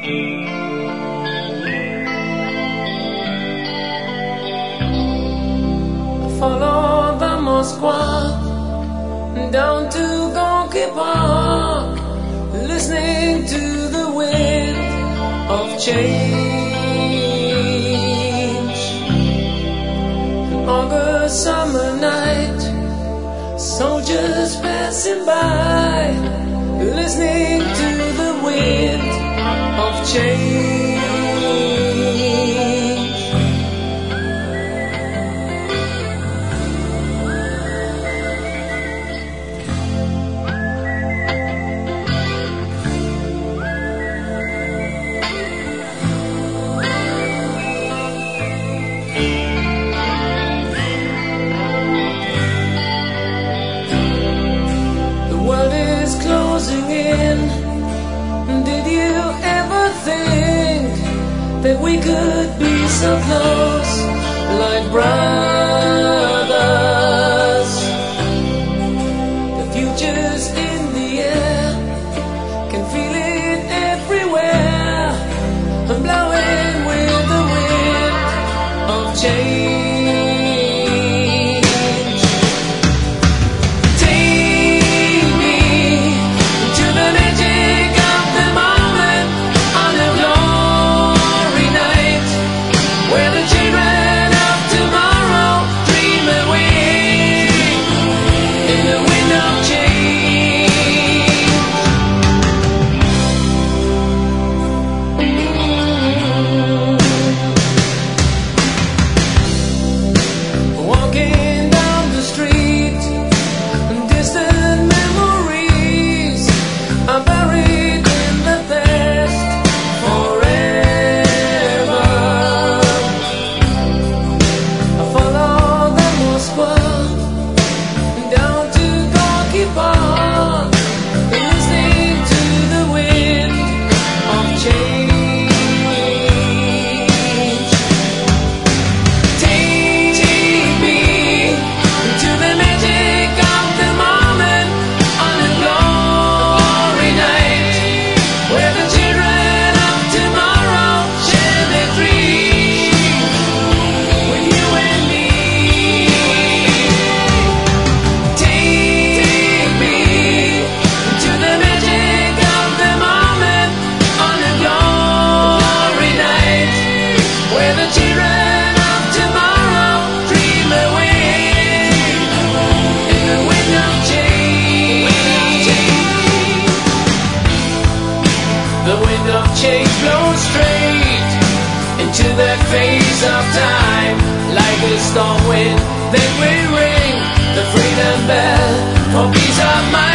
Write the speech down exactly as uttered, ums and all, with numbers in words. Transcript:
Follow the Moskva down to Gorky Park, listening to the wind of change. An August summer night, soldiers passing by, listening to the wind of change. Did you ever think that we could be so close, like brothers? The future's in the air, can feel it everywhere. I'm blowing with the wind of change. The wind of change blows straight into that phase of time. Like a storm wind, then we ring the freedom bell for peace of mind.